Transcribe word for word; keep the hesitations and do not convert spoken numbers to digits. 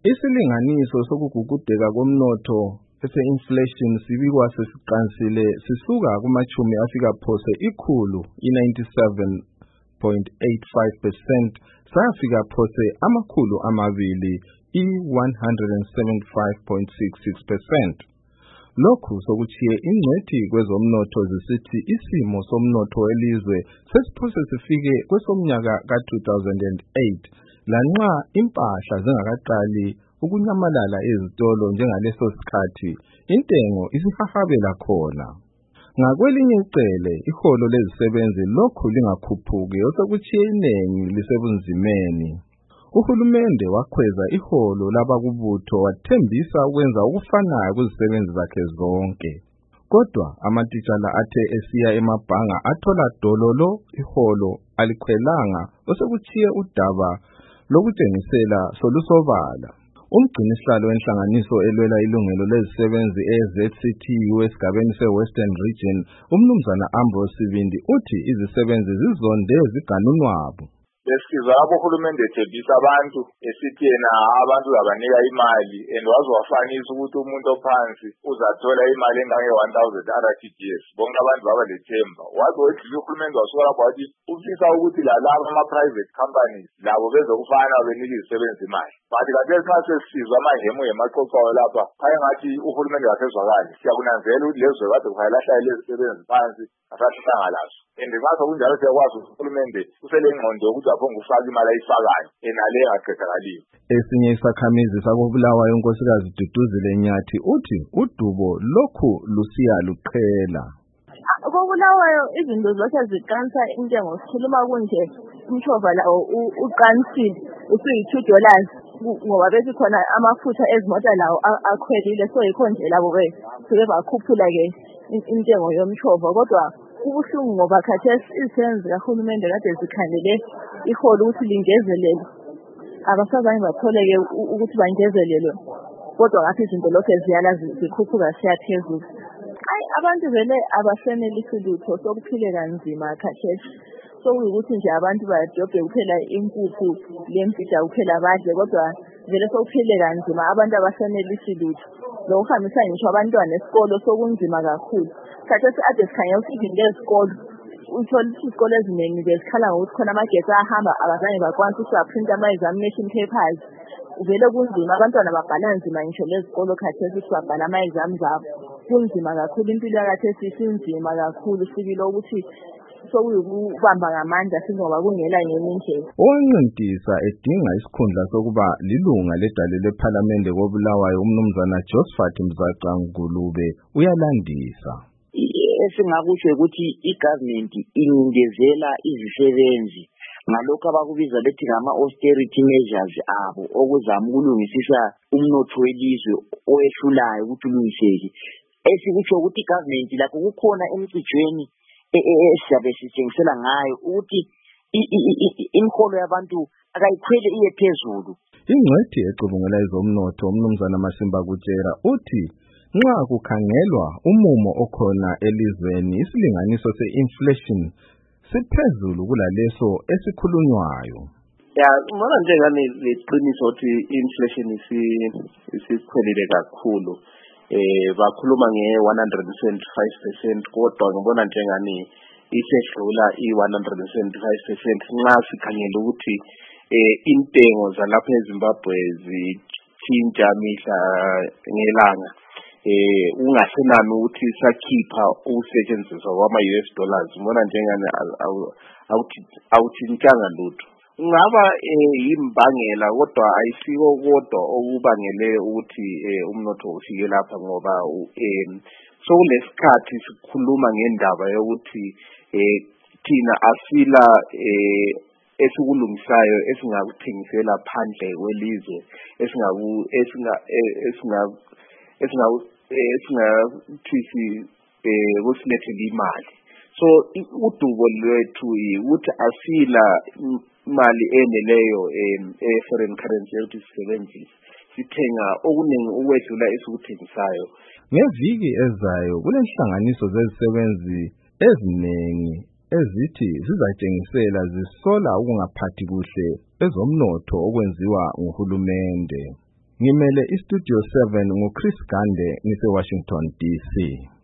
Isilinganiso sokugugudeka komnotho ese-inflation sibikwa sesiqansile sisuka kumachumi afika phose ikhulu i-ninety-seven point eight five percent safika phose amakhulu amabili i-one hundred seventy-five point six six percent. Lokhu sokuchiye ingcwethi kwezomnotho zisithi isimo somnotho welizwe sesiphose sifike kwesomnyaka ka-two thousand eight lanxa impahla zingakaqali ukunyamalala ezitolo njengaleso sikhathi intengo isihahabela khona. Ngakwelinye icele iholo lezisebenzi lokhu lingakhuphuki osokuchiye iningi lisebunzimeni. Uhulumende wakhweza iholo labakubutho wathembisa ukwenza ukufanayo kuzisebenzi zakhe zonke. Kodwa amatitshala athe esiya emabhanga athola dololo iholo alikhwelanga osekuchiye udaba lokutshengisela solusobala. Umgcinisihlalo wenhlanganiso elwela ilungelo lezisebenzi e-Z C T U esigabeni se-Western Region umnumzana Ambrose Sibindi uthi izisebenzi zizonde ziganunwabu. Lesizwa abohulumende ethembisa abantu esithi yena abantu abanika imali and wazowafanisa ukuthi umuntu ophansi uzathola imali engange one thousand R T G S. Bonke abantu baba lethemba. Wathi wethi uhulumende wasuka kwathi ufisa ukuthi lalabo ama-private companies labo bezokufana benika izisebenzi imali. Bathi kathesi nxa sesizwa amahemu yemaxoxayo lapha khaya ngathi uhulumende wasezwakali siyakunanzela ukuthi lezo kade kuhalahlala lezisebenzi phansi asahlanga lazo. And ngaso kunjalo siyakwazi ukuthi uhulumende uselengqondo yokuthi aphonge ufaka imali ayifakayo enale engaqedakaliyo. Esinye isakhamizi sakobulawayo unkosikazi Duduzile Nyathi uthi udubo lokhu lusiya luqhela. Kokulawayo izinto zonke ziqansa intengo sikhuluma kunje umthova lawo uqansile usuyi-two dollars ngoba bese khona amafutha ezimota lawo akhwelile so yikho nje labo ke suke bakhuphula-ke intengo yomthova. Kodwa kubuhlungu ngoba khathesi izisebenzi zikahulumende kade zikhandele iholo ukuthi lingezelele abasazange bathole-ke ukuthi bangezelelwe kodwa ngapha izinto lokhu ziyala zikhuphuka siyaphezulu. Hayi abantu vele abasenelisi lutho sokuphileka nzima khathesi sokuyukuthi nje abantu badobhe kuphela impuphu lempida kuphela badle kodwa vele sokuphileka nzima abantu abasenelisi lutho lokuhambisa ngisho abantwana esikolo sokunzima kakhulu. Khathesi ade sikhangela ukuthi izinto ezikolo uthola ukuthi izikolo eziningi bezikhala ngokuthi khona amagetsi ahamba abazange bakwanisa ukuthi baprinte ama-examination papers. Vele kunzima abantwana babhala nzima ngisho lezikolo khathesi ukuthi babhala ama-exams abo kunzima kakhulu. Impilo yakhathesi isinzima kakhulu sibile ukuthi sokuyukubamba ngamandla singoba kungela ngenye indlela. Owancintisa edinga isikhundla sokuba lilunga ledale lephalamende koBulawayo umnumzana Josephat Mzaca Ngulube uyalandisa. Esingakusho ukuthi i-government ingezela izisebenzi ngalokho abakubiza bethi ngama-austerity measures abo okuzama ukulungisisa umnotho welizwe owehlulayo ukuthi ulungiseke. Esikutsho ukuthi i-government lakho kukhona emcijweni esizabe sitshengisela ngayo ukuthi imiholo yabantu akayikhwele iye phezulu. Ingcwethi ecubungela ezomnotho umnumzana Masimba Kutshera uthi nxa kukhangelwa umumo okhona elizweni isilinganiso se-inflation siphezulu kulaleso esikhulunywayo. Ya, ngibona njengani leqiniso ukuthi inflation isikhwelile kakhulu. Eh bakhuluma nge-one hundred seventy-five percent kodwa ngibona njengani isehlula i-one hundred seventy-five percent nxa sikhangela ukuthi eh intengo zalapha eZimbabwe zitshintsha mihla ngelanga. Eh ungasenani ukuthi sakhipha ukusetshenziswa kwama-U S dollars ngibona njengani awuthi awuthintanga lutho. Ngaba imbangela kodwa ayisiko kodwa okubangele ukuthi umnotho ufike lapha ngoba so kulesikhathi sikhuluma ngendaba yokuthi thina asila esikulungisayo esingakuthengisela phandle kwelizwe esingaku esinga esinga esinga esingathi kusilethele imali. So udubo lwethu ukuthi asila imali eneleyo e-foreign currency yokuthi sisebenzise sithenga okuningi ukwedlula esikuthengisayo. Ngeviki ezayo kulenhlanganiso zezisebenzi eziningi ezithi zizatshengisela zisola ukungaphathi kuhle ezomnotho okwenziwa nguhulumende. Ngimele iStudio seven nguChris Gande ngise Washington D C.